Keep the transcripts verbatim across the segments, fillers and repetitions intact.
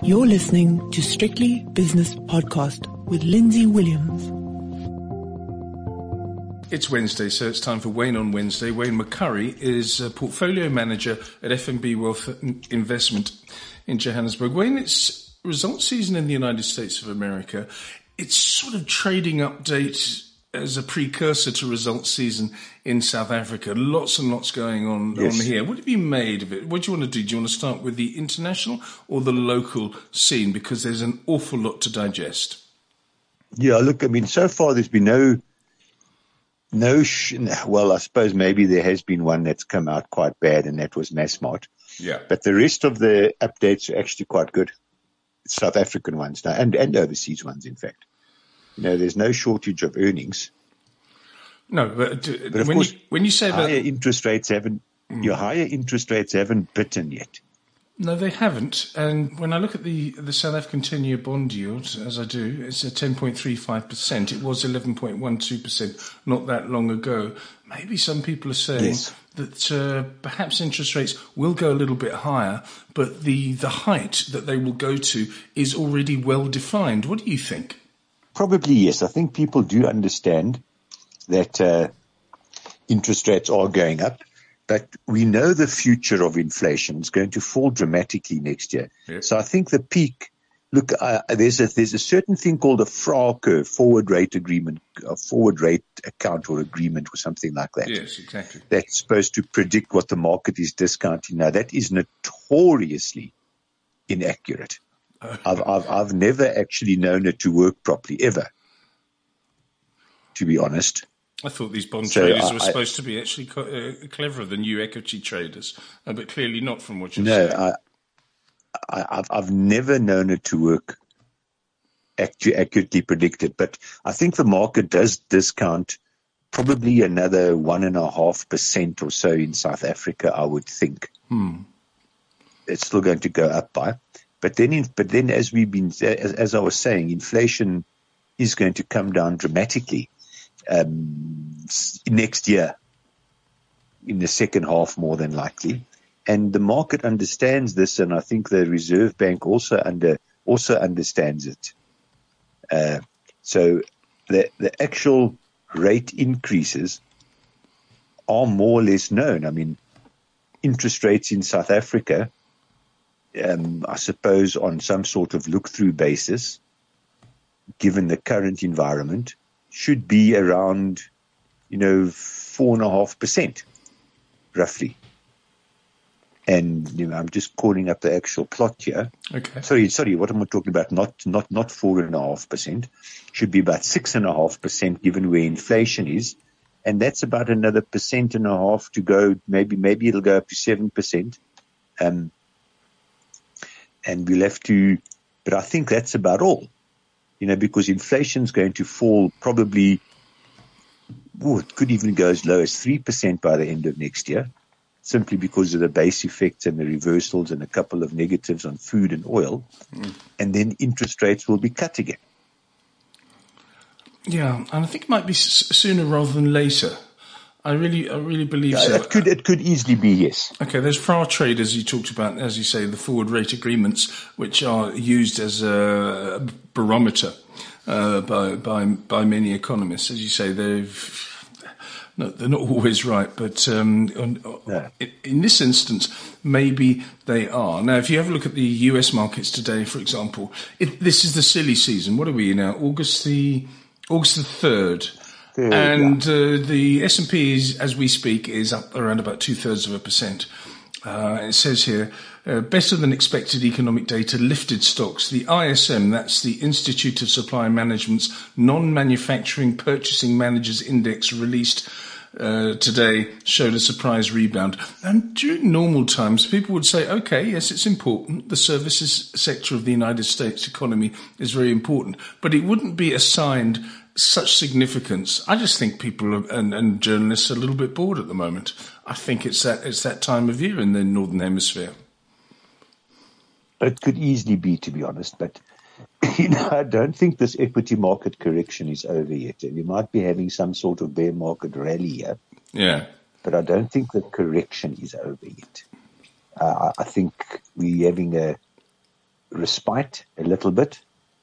You're listening to Strictly Business Podcast with Lindsay Williams. It's Wednesday, so it's time for Wayne on Wednesday. Wayne McCurry is a portfolio manager at F N B Wealth Investment in Johannesburg. Wayne, it's results season in the United States of America. It's sort of trading update as a precursor to results season in South Africa. Lots and lots going on, yes. on here. What have you made of it? What do you want to do? Do you want to start with the international or the local scene? Because there's an awful lot to digest. Yeah, look, I mean, so far there's been no, no, sh- well, I suppose maybe there has been one that's come out quite bad, and that was Massmart. Yeah. But the rest of the updates are actually quite good. South African ones now, and, and overseas ones, in fact. You know, there's no shortage of earnings. No, but, uh, but of when, course, you, when you say that... higher interest rates haven't, mm. your higher interest rates haven't bitten yet. No, they haven't. And when I look at the the South African ten-year bond yield, as I do, it's at ten point three five percent. It was eleven point one two percent not that long ago. Maybe some people are saying yes. that uh, perhaps interest rates will go a little bit higher, but the, the height that they will go to is already well defined. What do you think? Probably yes. I think people do understand that uh, interest rates are going up, but we know the future of inflation is going to fall dramatically next year. Yeah. So I think the peak, look, uh, there's a there's a certain thing called a F R A curve, forward rate agreement, a forward rate account or agreement or something like that. Yes, exactly. That's supposed to predict what the market is discounting. Now, that is notoriously inaccurate. I've, I've, I've never actually known it to work properly, ever, to be honest. I thought these bond so traders I, were supposed I, to be actually co- uh, cleverer than you equity traders, uh, but clearly not from what you're no, saying. No, I, I, I've, I've never known it to work actu- accurately predicted, but I think the market does discount probably another one and a half percent or so in South Africa, I would think. Hmm. It's still going to go up by. But then, in, but then, as we've been, as, as I was saying, inflation is going to come down dramatically um, next year, in the second half, more than likely. And the market understands this, and I think the Reserve Bank also under also understands it. Uh, so the the actual rate increases are more or less known. I mean, interest rates in South Africa. Um, I suppose on some sort of look-through basis, given the current environment, should be around, you know, four and a half percent, roughly. And you know, I'm just calling up the actual plot here. Okay. Sorry, sorry. What am I talking about? Not, not, not four and a half percent. Should be about six and a half percent, given where inflation is, and that's about another percent and a half to go. Maybe, maybe it'll go up to seven percent. Um. And we'll have to, but I think that's about all, you know, because inflation's going to fall probably, oh, it could even go as low as three percent by the end of next year, simply because of the base effects and the reversals and a couple of negatives on food and oil. Mm. And then interest rates will be cut again. Yeah, and I think it might be s- sooner rather than later. I really, I really believe yeah, so. It could, it could easily be, yes. Okay, there's F R A traders you talked about, as you say, the forward rate agreements, which are used as a barometer uh, by by by many economists. As you say, they've no, they're not always right, but um, on, no. in this instance, maybe they are. Now, if you have a look at the U S markets today, for example, it, this is the silly season. What are we in now? August the August the third. And uh, the S and P, is, as we speak, is up around about two-thirds of a percent. Uh, it says here, uh, better than expected economic data lifted stocks. The I S M, that's the Institute of Supply Management's non-manufacturing purchasing managers index released uh, today, showed a surprise rebound. And during normal times, people would say, okay, yes, it's important. The services sector of the United States economy is very important. But it wouldn't be assigned such significance. I just think people are, and, and journalists are a little bit bored at the moment. I think it's that it's that time of year in the Northern Hemisphere. It could easily be, to be honest, but you know, I don't think this equity market correction is over yet. We might be having some sort of bear market rally here. Yeah. But I don't think the correction is over yet. Uh, I think we're having a respite a little bit,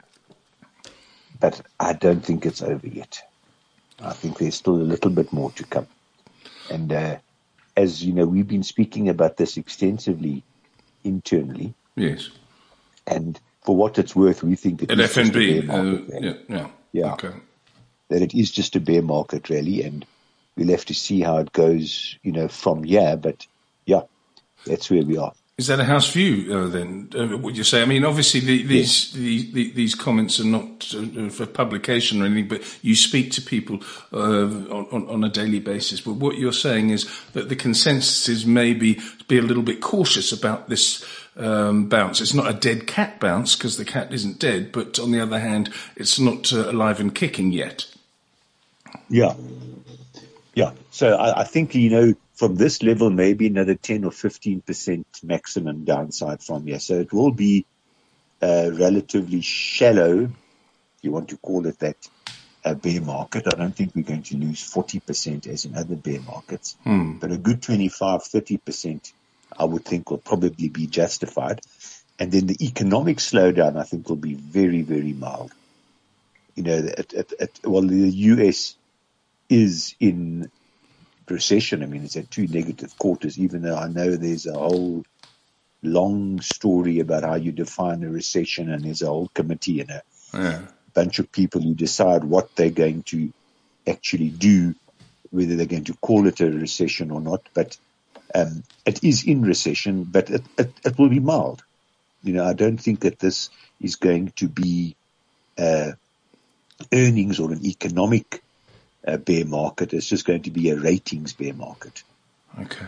but I don't think it's over yet. I think there's still a little bit more to come. And uh, as you know, we've been speaking about this extensively internally. Yes. And for what it's worth, we think it at is F N B. just a bear market, uh, yeah, yeah. Yeah. Okay. That it is just a bear market, really, and we'll have to see how it goes, you know, from here. But yeah, that's where we are. Is that a house view, uh, then, uh, would you say? I mean, obviously, the, these, yeah. the, the, these comments are not uh, for publication or anything, but you speak to people uh, on, on a daily basis. But what you're saying is that the consensus is maybe be a little bit cautious about this um, bounce. It's not a dead cat bounce, because the cat isn't dead, but on the other hand, it's not uh, alive and kicking yet. Yeah. Yeah. So I, I think, you know, from this level, maybe another ten or fifteen percent maximum downside from here. So it will be uh, relatively shallow, if you want to call it that, a bear market. I don't think we're going to lose forty percent as in other bear markets, hmm. but a good twenty-five, thirty percent, I would think, will probably be justified. And then the economic slowdown, I think, will be very, very mild. You know, at, at, at, well, the U S is in recession. I mean, it's had two negative quarters, even though I know there's a whole long story about how you define a recession, and there's a whole committee and a yeah. bunch of people who decide what they're going to actually do, whether they're going to call it a recession or not. But um, it is in recession, but it, it, it will be mild. You know, I don't think that this is going to be uh, earnings or an economic a bear market. It's just going to be a ratings bear market. Okay.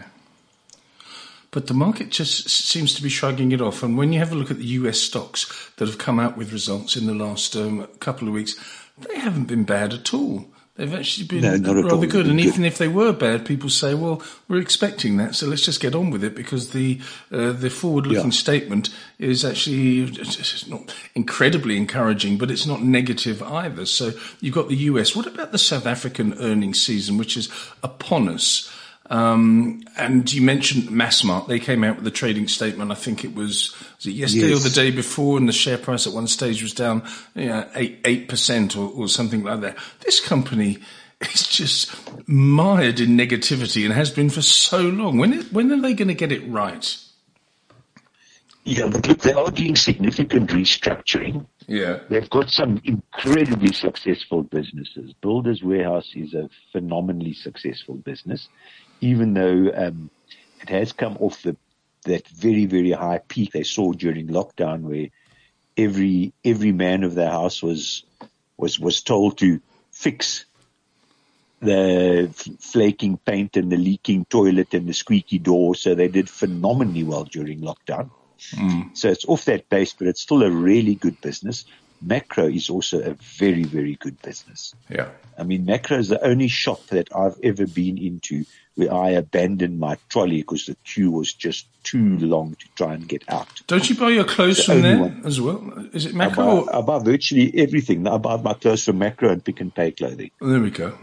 But the market just seems to be shrugging it off. And when you have a look at the U S stocks that have come out with results in the last um, couple of weeks, they haven't been bad at all. They've actually been no, not rather good. And good. even if they were bad, people say, well, we're expecting that, so let's just get on with it, because the uh, the forward-looking yeah. statement is actually it's not incredibly encouraging, but it's not negative either. So you've got the U S. What about the South African earnings season, which is upon us? Um, and you mentioned Massmart. They came out with a trading statement. I think it was, was it yesterday yes. or the day before, and the share price at one stage was down you know, eight, eight percent or, or something like that. This company is just mired in negativity and has been for so long. When, is, when are they going to get it right? Yeah, but look, they are doing significant restructuring. Yeah. They've got some incredibly successful businesses. Builders Warehouse is a phenomenally successful business, even though um, it has come off the that very, very high peak they saw during lockdown, where every every man of their house was was was told to fix the flaking paint and the leaking toilet and the squeaky door. So they did phenomenally well during lockdown. Mm. So it's off that base, but it's still a really good business. Macro is also a very, very good business. Yeah. I mean, Macro is the only shop that I've ever been into where I abandoned my trolley because the queue was just too long to try and get out. Don't you buy your clothes the from there one. as well? Is it Macro? I buy, or? I buy virtually everything. I buy my clothes from Macro and Pick and Pay Clothing. There we go.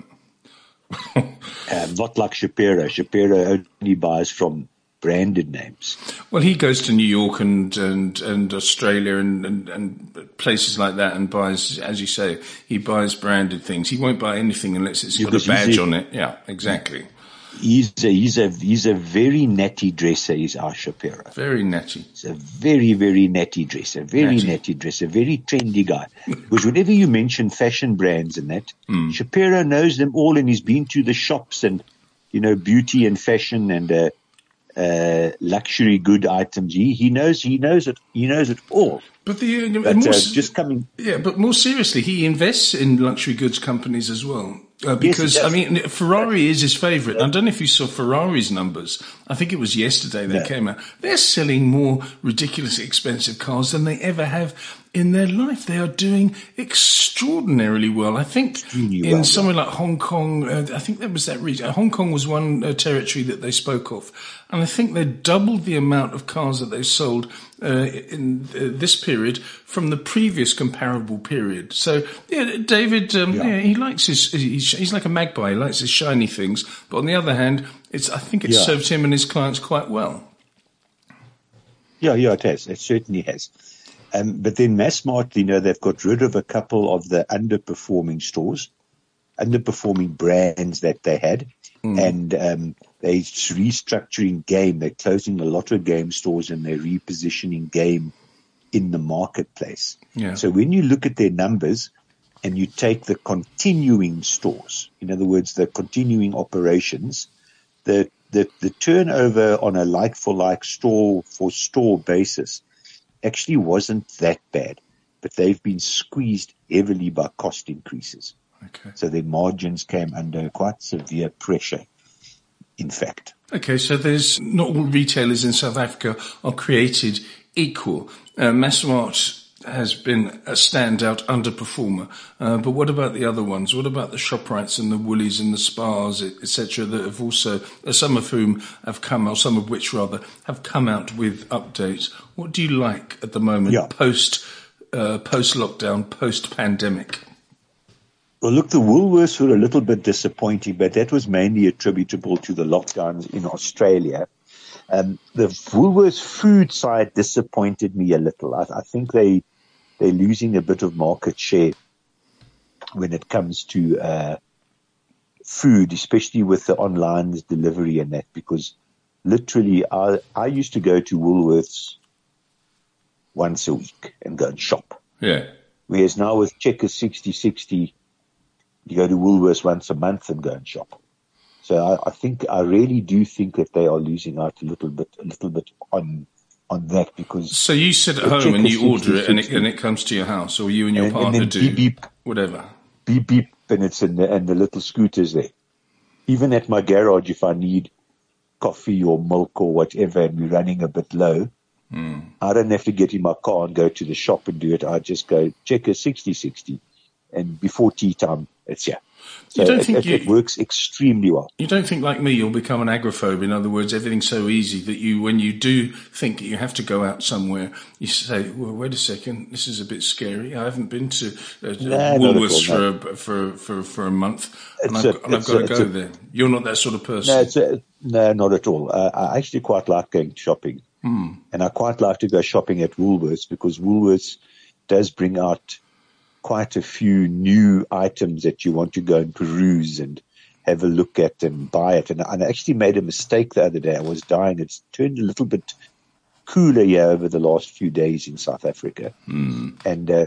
um, not like Shapiro. Shapiro only buys from branded names. Well, he goes to New York and and, and Australia and, and, and places like that and buys, as you say, he buys branded things. He won't buy anything unless it's got because a badge a, on it. Yeah, exactly. He's a, he's a he's a very natty dresser, is our Shapiro. Very natty. He's a very, very natty dresser, very natty, natty dresser, very trendy guy. Because whenever you mention fashion brands and that, mm. Shapiro knows them all, and he's been to the shops and, you know, beauty and fashion and uh, uh, luxury good items. He he knows he knows it he knows it all. But the uh, but, more, uh, just coming. Yeah, but more seriously, he invests in luxury goods companies as well. Uh, because, yes, I mean, Ferrari is his favourite. I don't know if you saw Ferrari's numbers. I think it was yesterday they no. came out. They're selling more ridiculously expensive cars than they ever have in their life. They are doing extraordinarily well. I think Extremely in well, somewhere like Hong Kong, uh, I think that was that region. Hong Kong was one uh, territory that they spoke of. And I think they doubled the amount of cars that they sold uh, in uh, this period from the previous comparable period. So, yeah, David, um, yeah. yeah, he likes his, he's, he's like a magpie. He likes his shiny things. But on the other hand, it's, I think it yeah. served him and his clients quite well. Yeah, yeah, it has. It certainly has. Um, but then Massmart, you know, they've got rid of a couple of the underperforming stores, underperforming brands that they had. Mm. And um, they're restructuring Game. They're closing a lot of Game stores and they're repositioning Game in the marketplace. Yeah. So when you look at their numbers and you take the continuing stores, in other words, the continuing operations, the the, the turnover on a like-for-like store-for-store basis actually wasn't that bad, but they've been squeezed heavily by cost increases. Okay. So their margins came under quite severe pressure, in fact. Okay, so there's not all retailers in South Africa are created equal. Uh, Massmart has been a standout underperformer, uh, but what about the other ones? What about the ShopRites and the Woolies and the Spars, et cetera, that have also, uh, some of whom have come, or some of which rather, have come out with updates? What do you like at the moment, yeah. post uh, post lockdown, post pandemic? Well, look, the Woolworths were a little bit disappointing, but that was mainly attributable to the lockdowns in Australia. Um, the Woolworths food side disappointed me a little. I, I think they, they're losing a bit of market share when it comes to uh, food, especially with the online delivery and that, because literally I, I used to go to Woolworths once a week and go and shop. Yeah. Whereas now with Checkers sixty sixty, you go to Woolworths once a month and go and shop. So I, I think, I really do think that they are losing out a little bit, a little bit on, on that because. So you sit at home and you order it and it, and it comes to your house, or you and your and, partner and do beep, beep, whatever. Beep beep, and it's in the, and the little scooters there. Even at my garage, if I need coffee or milk or whatever and we're running a bit low, mm. I don't have to get in my car and go to the shop and do it. I just go Checkers sixty sixty, and before tea time, it's here. So you don't it, think it, you, it works extremely well. You don't think, like me, you'll become an agoraphobe? In other words, everything's so easy that you, when you do think that you have to go out somewhere, you say, well, wait a second, this is a bit scary. I haven't been to uh, nah, Woolworths all, for, for, for, for a month, and it's I've, a, and I've got a, to go a, there. You're not that sort of person. No, it's a, no not at all. Uh, I actually quite like going shopping. Hmm. And I quite like to go shopping at Woolworths because Woolworths does bring out quite a few new items that you want to go and peruse and have a look at and buy it. And, and I actually made a mistake the other day. I was dying. It's turned a little bit cooler here over the last few days in South Africa. Mm. And uh,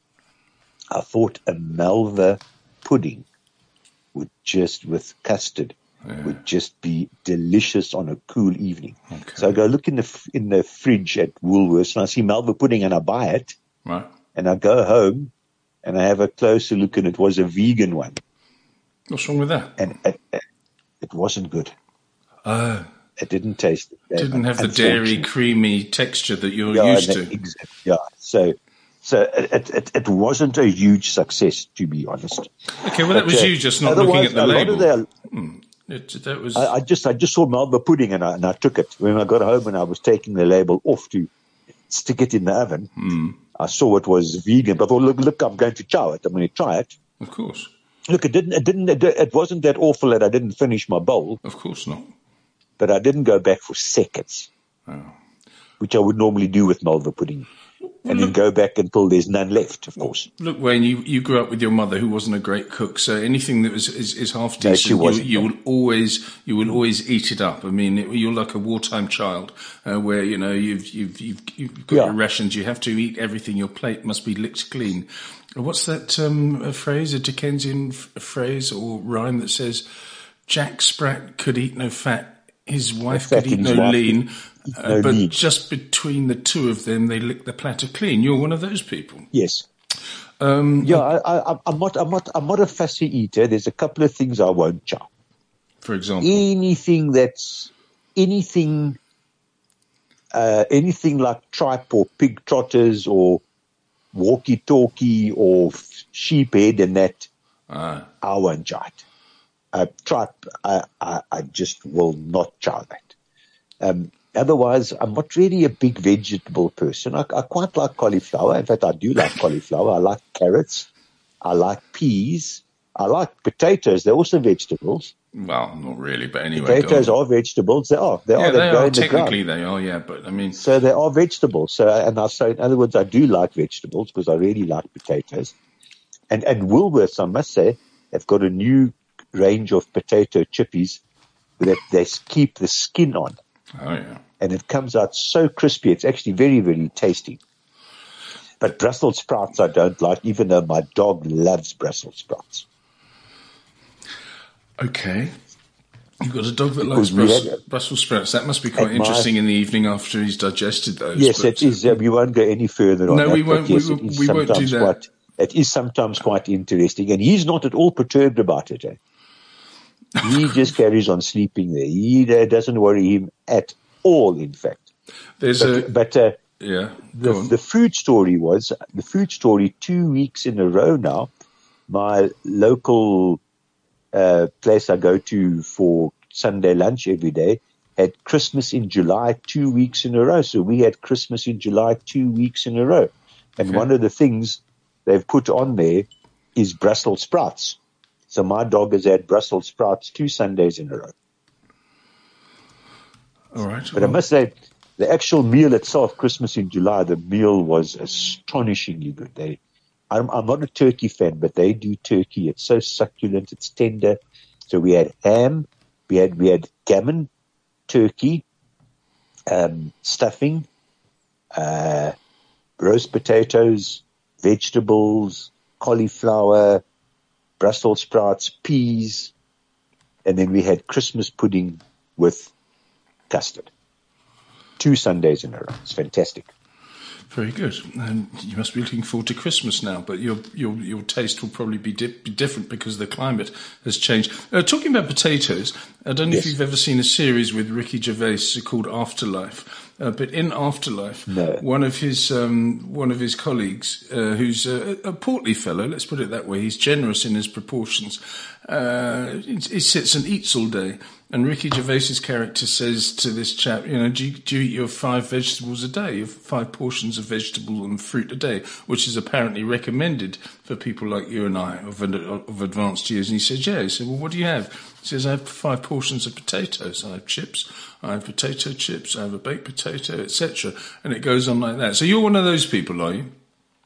I thought a Malva pudding would just, with custard, yeah. would just be delicious on a cool evening. Okay. So I go look in the in the fridge at Woolworths and I see Malva pudding and I buy it. Right. And I go home and I have a closer look and it was a vegan one. What's wrong with that? And it, it, it wasn't good. Oh. It didn't taste. It didn't have the dairy, creamy texture that you're yeah, used to. Exactly, yeah. So, so it, it, it wasn't a huge success, to be honest. Okay, well, that but, was uh, you just not looking at the label. Their, hmm. it, that was. I, I just, I just saw Malva pudding and I, and I took it. When I got home and I was taking the label off to stick it in the oven, hmm. I saw it was vegan. But I thought, look, look, I'm going to try it. I'm going to try it. Of course. Look, it didn't, it didn't, it, it wasn't that awful that I didn't finish my bowl. Of course not. But I didn't go back for seconds, oh. which I would normally do with Malva pudding. Well, and look, then go back until there's none left, of course. Look, Wayne, you, you grew up with your mother who wasn't a great cook, so anything that was is, is half No, decent, she you, wasn't. you will always you will always eat it up. I mean, it, you're like a wartime child, uh, where you know you've you've you've, you've got Yeah. your rations. You have to eat everything. Your plate must be licked clean. What's that um, a phrase, a Dickensian f- phrase or rhyme that says, "Jack Sprat could eat no fat. His wife could eat no lean, uh, no but lean. just between the two of them, they lick the platter clean." You're one of those people. Yes. Um, Yeah, I, I, I'm not. I'm not. I'm not a fussy eater. There's a couple of things I won't try. For example, Anything that's anything, uh, anything like tripe or pig trotters or walkie-talkie or sheep head and that, ah, I won't try it. Uh, tripe, I, I, I just will not try that. Um, otherwise, I'm not really a big vegetable person. I, I quite like cauliflower. In fact, I do like cauliflower. I like carrots. I like peas. I like potatoes. They're also vegetables. Well, not really, but anyway. Potatoes are vegetables. They are. They yeah, are. They, they grow are. in the Technically, ground. they are, yeah, but I mean. So they are vegetables. So, and I say, in other words, I do like vegetables because I really like potatoes. And, and Woolworths, I must say, have got a new range of potato chippies that they keep the skin on. Oh, yeah. And it comes out so crispy. It's actually very, very tasty. But Brussels sprouts I don't like, even though my dog loves Brussels sprouts. Okay. You've got a dog that Because likes we Brussels, had- Brussels sprouts. That must be quite At interesting my- in the evening after he's digested those. Yes, but, it is. Uh, we won't go any further on No, that. we but won't- Yes, we it won't- is we won't do sometimes that. Quite, it is sometimes quite interesting, and he's not at all perturbed about it. Eh? He just carries on sleeping there. He uh, doesn't worry him at all. In fact, There's but, a. but uh, Yeah. the, Go on. the food story was the food story two weeks in a row now. My local uh, place I go to for Sunday lunch every day had Christmas in July two weeks in a row. So we had Christmas in July two weeks in a row. And Okay. one of the things they've put on there is Brussels sprouts. So my dog has had Brussels sprouts two Sundays in a row. All right. But I well, must say, the actual meal itself, Christmas in July, the meal was astonishingly good. They, I'm, I'm not a turkey fan, but they do turkey. It's so succulent, it's tender. So we had ham, we had we had gammon, turkey, um, stuffing, uh, roast potatoes, vegetables, cauliflower, Brussels sprouts, peas, and then we had Christmas pudding with custard. Two Sundays in a row. It's fantastic. Very good. And you must be looking forward to Christmas now, but your your your taste will probably be, di- be different because the climate has changed. Uh, talking about potatoes, I don't know Yes. if you've ever seen a series with Ricky Gervais called Afterlife, uh, but in Afterlife, No. one of his um, one of his colleagues, uh, who's a, a portly fellow, let's put it that way, he's generous in his proportions. Uh, he, he sits and eats all day. And Ricky Gervais's character says to this chap, you know, do you, do you eat your five vegetables a day, your five portions of vegetable and fruit a day, which is apparently recommended for people like you and I of, of advanced years. And he says, yeah. He said, well, what do you have? He says, I have five portions of potatoes. I have chips. I have potato chips. I have a baked potato, et cetera. And it goes on like that. So you're one of those people, are you?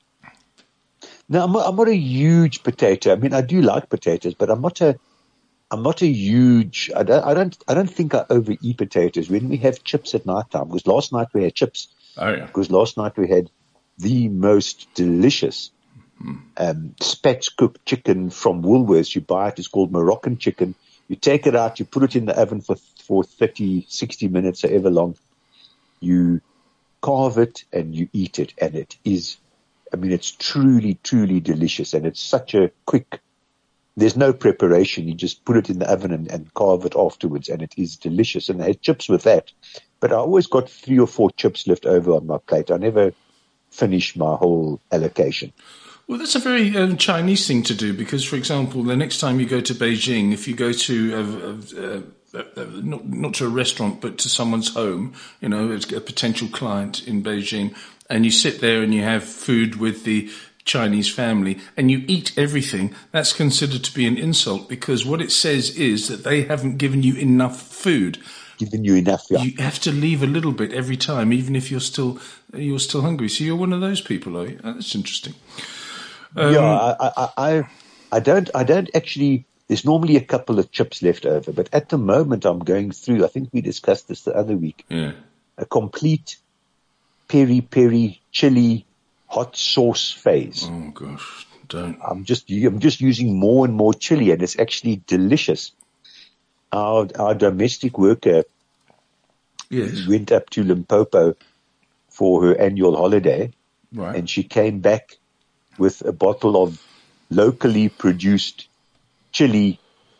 No, I'm not, I'm not a huge potato. I mean, I do like potatoes, but I'm not a, I'm not a huge, I don't, I don't, I don't think I overeat potatoes. When we have chips at night time, because last night we had chips. Oh, yeah. Because last night we had the most delicious um, spatch cooked chicken from Woolworths. You buy it. It's called Moroccan chicken. You take it out. You put it in the oven for for thirty, sixty minutes, however long. You carve it and you eat it, and it is. I mean, it's truly, truly delicious, and it's such a quick. There's no preparation. You just put it in the oven and, and carve it afterwards, and it is delicious. And I had chips with that, but I always got three or four chips left over on my plate. I never finish my whole allocation. Well, that's a very um, Chinese thing to do because, for example, the next time you go to Beijing, if you go to a, a, a, a, not not to a restaurant but to someone's home, you know, a potential client in Beijing, and you sit there and you have food with the Chinese family and you eat everything, that's considered to be an insult because what it says is that they haven't given you enough food. Given you enough, yeah. You have to leave a little bit every time, even if you're still you're still hungry. So you're one of those people, are you? Oh, that's interesting. Um, yeah, I, I, I, I don't, I don't actually. There's normally a couple of chips left over, but at the moment I'm going through. I think we discussed this the other week. Yeah. A complete peri peri chili hot sauce phase. Oh gosh, don't. I'm just, I'm just using more and more chili, and it's actually delicious. Our our domestic worker Yes. went up to Limpopo for her annual holiday, Right. and she came back with a bottle of locally produced chili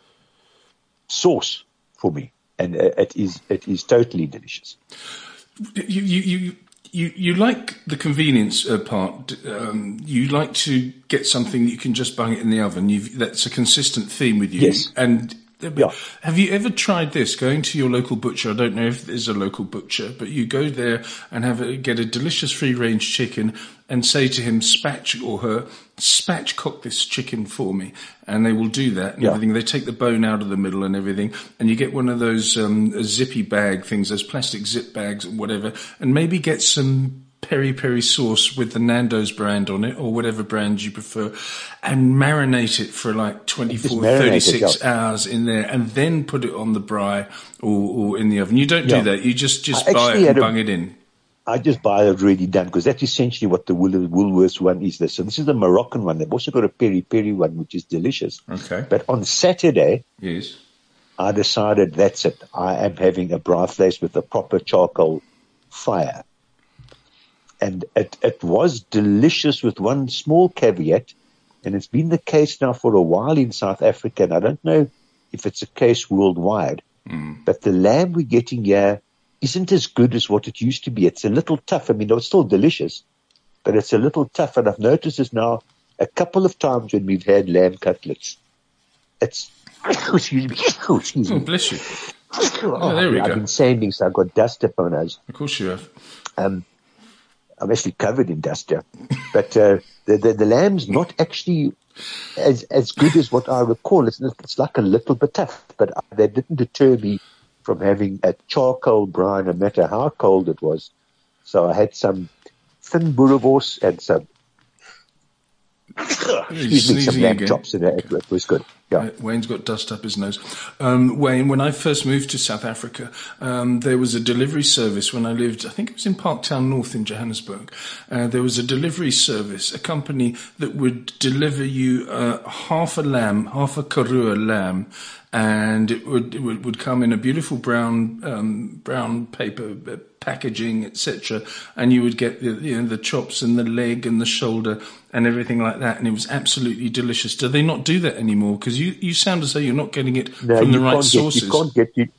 sauce for me, and uh, it is it is totally delicious. You you you you, you like the convenience uh, part. Um, you like to get something that you can just bang it in the oven. You've, that's a consistent theme with you. Yes. And Yeah. Have you ever tried this? Going to your local butcher. I don't know if there's a local butcher, but you go there and have a, get a delicious free-range chicken and say to him, spatch or her, spatchcock this chicken for me, and they will do that and Yeah. everything. They take the bone out of the middle and everything, and you get one of those um, zippy bag things, those plastic zip bags or whatever, and maybe get some peri peri sauce with the Nando's brand on it, or whatever brand you prefer, and marinate it for like twenty-four, thirty-six yeah. hours in there, and then put it on the braai or, or in the oven. You don't Yeah. do that. You just, just I buy actually it and had a- bung it in. I just buy it already done because that's essentially what the Wool- Woolworths one is. This. So this is the Moroccan one. They've also got a peri peri one, which is delicious. Okay. But on Saturday, Yes. I decided that's it. I am having a braai vleis with a proper charcoal fire. And it, it was delicious with one small caveat, and it's been the case now for a while in South Africa, and I don't know if it's a case worldwide, Mm. but the lamb we're getting here isn't as good as what it used to be. It's a little tough. I mean, it's still delicious, but it's a little tough, and I've noticed this now a couple of times when we've had lamb cutlets. It's, excuse me, excuse Oh, me. bless you. Oh, there we I've go. been saying this, I've got dust up my nose. Of course you have. Um, I'm actually covered in dust here. But uh, the, the the lamb's not actually as as good as what I recall. It's it's like a little bit tough, but that didn't deter me from having a charcoal braai, no matter how cold it was. So I had some thin boerewors and some excuse me, some sneezing lamb again. chops, and it, it was good. Yeah. Uh, Wayne's got dust up his nose. Um, Wayne, when I first moved to South Africa, um, there was a delivery service when I lived, I think it was in Parktown North in Johannesburg. Uh, there was a delivery service, a company that would deliver you uh, half a lamb, half a karua lamb, and it would, it would, would come in a beautiful brown um, brown paper uh, packaging, et cetera. And you would get the, you know, the chops and the leg and the shoulder and everything like that, and it was absolutely delicious. Do they not do that anymore? Because you, you sound as though you're not getting it No, from the you right can't sources. Get, you can't get you.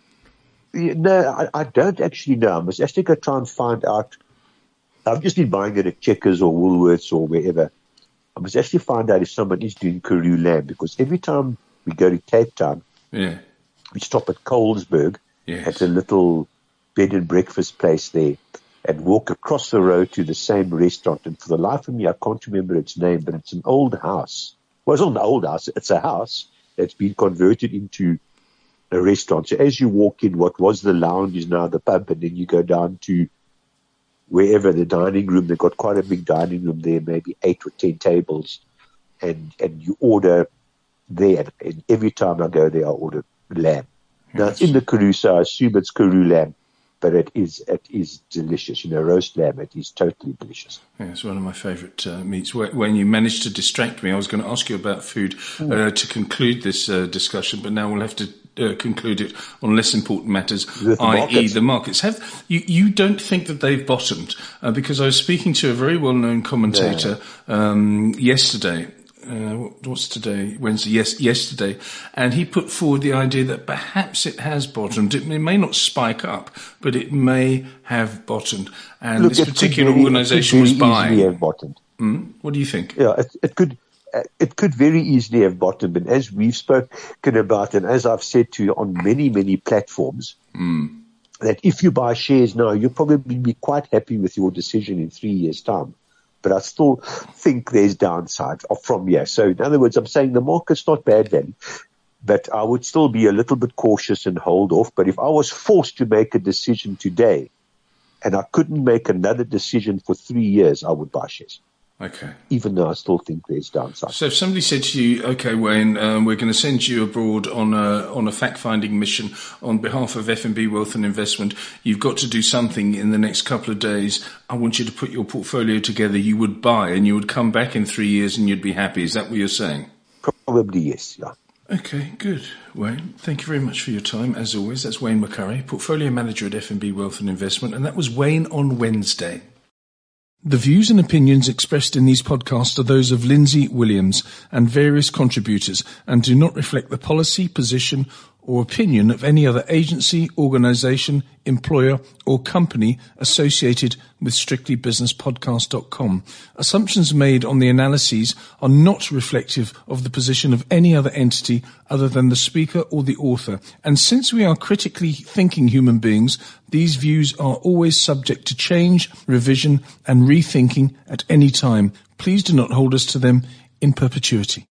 you- No, I, I don't actually know. I must actually go try and find out. I've just been buying it at Checkers or Woolworths or wherever. I must actually find out if someone is doing Karoo lamb, because every time we go to Cape Town, Yeah, we stop at Colesberg yes. at a little bed and breakfast place there and walk across the road to the same restaurant. And for the life of me, I can't remember its name, but it's an old house. Well, it's not an old house. It's a house that's been converted into a restaurant. So as you walk in, what was the lounge is now the pub, and then you go down to wherever the dining room. They've got quite a big dining room there, maybe eight or ten tables, and, and you order there. And every time I go there, I order lamb. Now, it's in the Karoo, so I assume it's Karoo lamb, but it is it is delicious. You know, roast lamb, it is totally delicious. Yeah, it's one of my favourite uh, meats. Wh- When you managed to distract me, I was going to ask you about food uh, to conclude this uh, discussion, but now we'll have to uh, conclude it on less important matters, With the that is markets. the markets. Have you, you don't think that they've bottomed? Uh, because I was speaking to a very well-known commentator um, yesterday. Uh, what- what's today? Wednesday. Yes, yesterday, and he put forward the idea that perhaps it has bottomed. It may, may not spike up, but it may have bottomed. And Look, this it could particular very- it could organisation was very buying. easily have bottomed. Mm? What do you think? Yeah, it, it could uh, it could very easily have bottomed. And as we've spoken about, and as I've said to you on many many platforms, Mm. that if you buy shares now, you'll probably be quite happy with your decision in three years' time. But I still think there's downside from here. So in other words, I'm saying the market's not bad then, but I would still be a little bit cautious and hold off. But if I was forced to make a decision today and I couldn't make another decision for three years, I would buy shares, Okay. even though I still think there's downside. So if somebody said to you, "Okay, Wayne, um, we're going to send you abroad on a on a fact-finding mission on behalf of F N B Wealth and Investment. You've got to do something in the next couple of days. I want you to put your portfolio together." You would buy, and you would come back in three years, and you'd be happy. Is that what you're saying? Probably yes, yeah. Okay, good, Wayne. Thank you very much for your time, as always. That's Wayne McCurry, Portfolio Manager at F N B Wealth and Investment, and that was Wayne on Wednesday. The views and opinions expressed in these podcasts are those of Lindsay Williams and various contributors and do not reflect the policy, position or opinion of any other agency, organisation, employer or company associated with strictly business podcast dot com. Assumptions made on the analyses are not reflective of the position of any other entity other than the speaker or the author. And since we are critically thinking human beings, these views are always subject to change, revision and rethinking at any time. Please do not hold us to them in perpetuity.